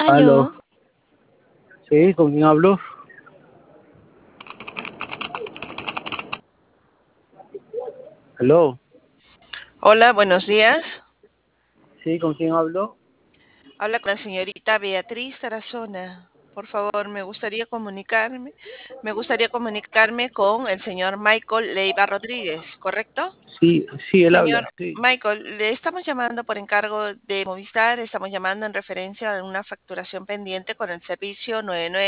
Aló, Aló, sí, ¿con quién hablo? Aló, hola, buenos días. sí, ¿con quién hablo? Habla con la señorita Beatriz Tarazona. Por favor, me gustaría comunicarme con el señor Michael Leiva Rodríguez, ¿correcto? Sí, sí, él Señor habla, sí. Michael, le estamos llamando por encargo de Movistar, estamos llamando en referencia a una facturación pendiente con el servicio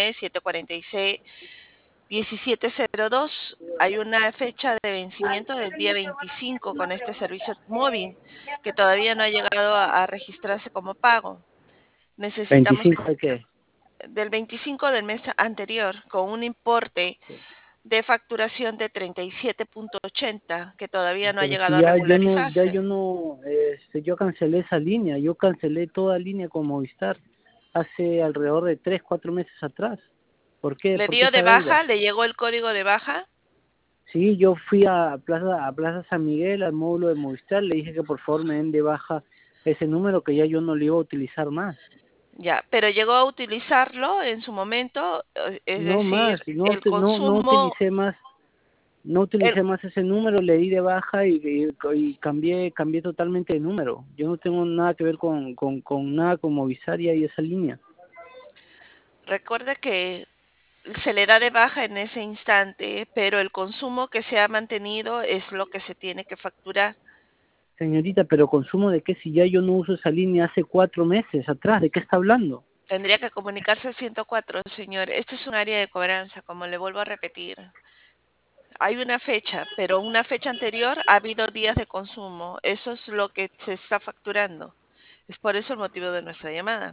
99746-1702. Hay una fecha de vencimiento del día 25 con este servicio móvil que todavía no ha llegado a registrarse como pago. Necesitamos 25 de qué? del 25 del mes anterior con un importe de facturación de 37.80 que todavía no ha Pero llegado si a ya regularizarse. yo no, yo cancelé esa línea, yo cancelé toda línea con Movistar hace alrededor de 3, 4 meses atrás. ¿Por qué? ¿Le ¿Por qué dio de esa deuda? baja? ¿Le llegó el código de baja? Sí, yo fui a Plaza San Miguel, al módulo de Movistar, le dije que por favor me den de baja ese número que ya yo no lo iba a utilizar más. Ya, pero llegó a utilizarlo en su momento, es No decir, más, no, el no consumo, utilicé más. No el, utilicé más ese número, le di de baja y cambié totalmente de número. Yo no tengo nada que ver con nada con Movisaria y esa línea. recuerde que se le da de baja en ese instante, pero el consumo que se ha mantenido es lo que se tiene que facturar. Señorita, pero consumo de qué si ya yo no uso esa línea hace 4 meses atrás, ¿de qué está hablando? Tendría que comunicarse al 104, señor. Este es un área de cobranza, como le vuelvo a repetir. Hay una fecha, pero una fecha anterior ha habido días de consumo. Eso es lo que se está facturando. Es por eso el motivo de nuestra llamada.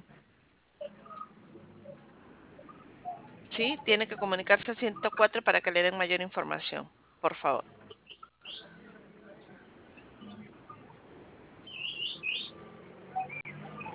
Sí, tiene que comunicarse al 104 para que le den mayor información, por favor.